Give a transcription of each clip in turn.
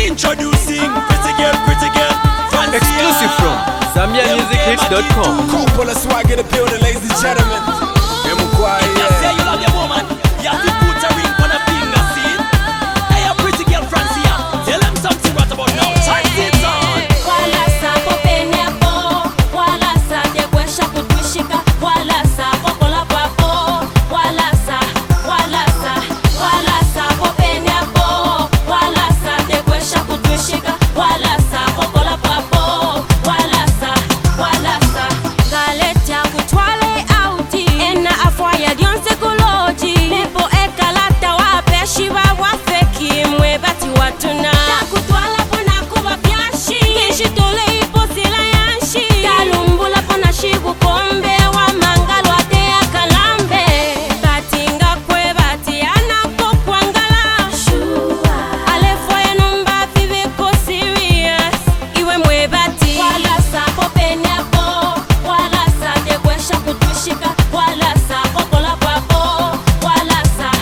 Introducing pretty girl, fancy. Exclusive from ZambiaMusicHits.com. Couple of swag in the building, ladies and gentlemen. Say you love your woman, you have to put a ring on a finger, see? Hey, a pretty girl, Francia, tell them something right about now. Time it's on. Wala sa popenya po, wala sa degwesha kutushika, wala sa pokola papo, wala sa popenya po, wala sa degwesha kutushika, wala sa pokola papo, wala sa galetia kutwale auti, ena afwaya dionse kuloji, nipo ekalata wapeshiva wafeki mwebati watuna. Takutwala pona kuba byashi, kishitole ipo sila yanshi, kalumbula pona shibu kombe wa mangalo ate ya kalambe, batinga kwe bati anako kwangala alefo enumba vive ko serious, iwe mwebati wala sa popenya po, wala sa degwesha kutushika, wala sa pokola papo, wala sa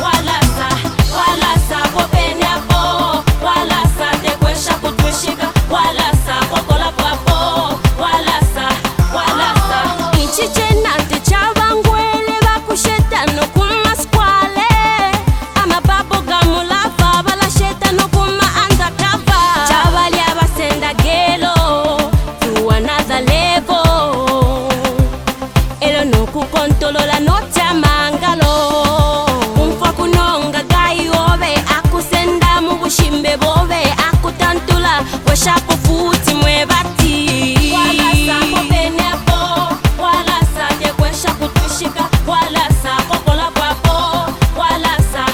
popenya po, wala sa degwesha kutushika, wala sa pokola papo, wala sa ichichenate chabangwele bakushetano kumaskwale, amababo gamulava balashetano kuma andakava, chabali abasenda gelo to another level, elo nokukontolola nota mangalo, umfa kunonga gayi obe akusenda mu bushimbe bobe akutantula weshapo futi mwebati. Wala sa popenya po, wala sa degwesha kutushika, wala sa pokola papo, wala sa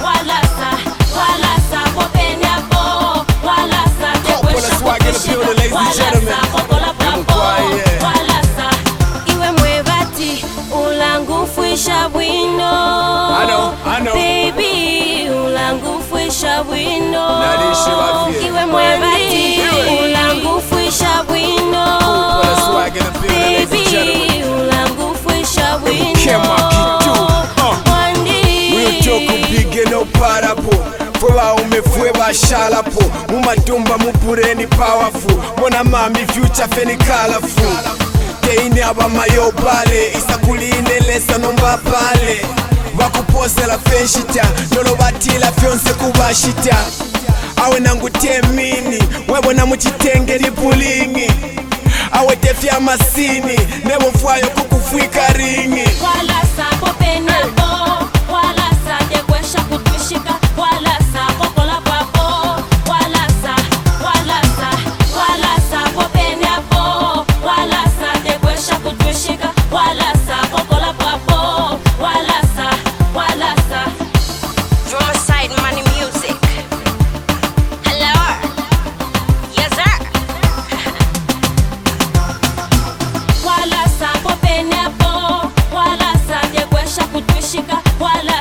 popenya po, wala sa degwesha swag in the building, ladies and wala gentlemen. sa pokola papo, wala sa iwe mwebati ulangu fwisha bwino. I know. Baby ulangu fwisha bwino. Nadishi wafie. Iwe mwebati ulangu fwisha bwino. Couple of swag in the building, ladies and Baby gentlemen. ulangu fwisha bwino. Kema kitu, Real joke bige no parapo. Fwewa umefwe bashalapo. Mumatumba mupureni powerful. Mona mami future feni colorful. Teine aba mayo bale. Isakuline lesa nomba pale. Bakupozela fenshita. Nolo batila fyonse kubashita. Awe nangu temini. Webona muchitenge ni pulingi. Awe tefya masini. Nebo fwayo kukufwika ringi. Wala sa popenya po, wala sa degwesha kutushika, wala sa pokola papo, wala sa popenya po, wala sa degwesha kutushika, wala sa pokola papo, wala sa Riverside Money Music. Hello, yes sir. Wala sa popenya po, wala sa degwesha kutushika, wala